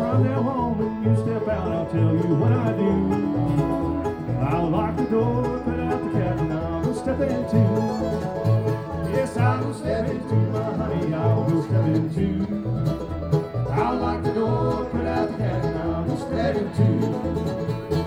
from now on, when you step out, I'll tell you what I do. I'll lock the door, put out the cat, and I'll step into. Yes, I will step into my honey, I will step into. I'll lock the door, put out the cat, and I will step into.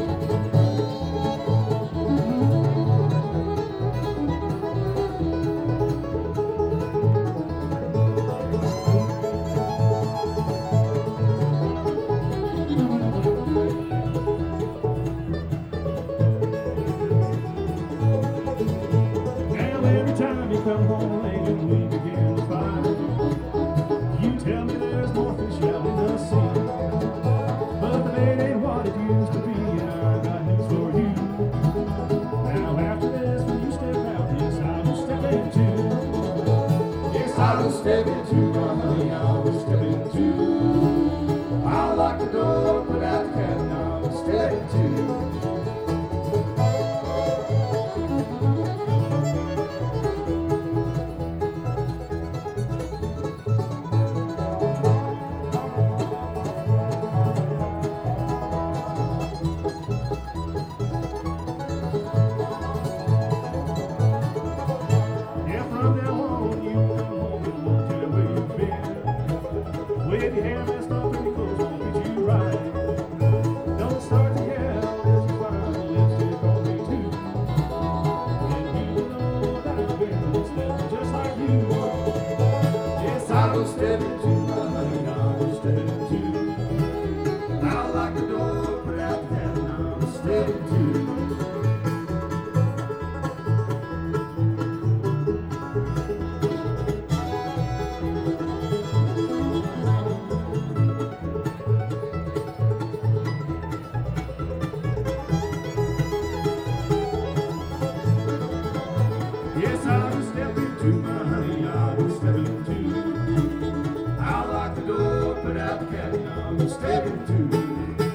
Come home late and we begin to fight. You tell me there's more fish out in the sea, but the bait ain't what it used to be, and I got news for you. Now after this, when you step out, yes, I will step into. Yes, I will step into, my honey, I will step into. I'll lock the door, put out the cat, and I will step into. From now on, you come home and won't tell where you've been. With your hair messed up and your clothes won't fit you right. Don't start to yell as you find the lipstick on me too. And you will know that it's been lipstick just like you. Yes, I will step into my honey, I will step into. I'll lock the door, put out the cat, and I will step into. Yes, I will step into my honey, I will step into. I'll lock the door, put out the cat, and I will step into.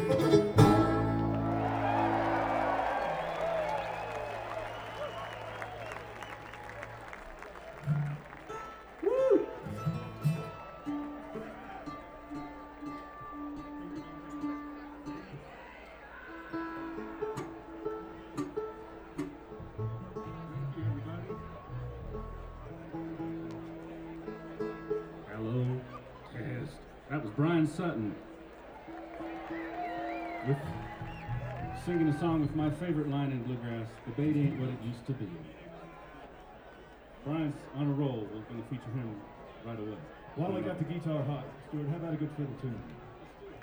Woo! Hello, test. That was Brian Sutton with singing a song with my favorite line in bluegrass, "The bait ain't what it used to be." Brian's on a roll. We're going to feature him right away. While I got the guitar hot, Stuart, how about a good fiddle tune?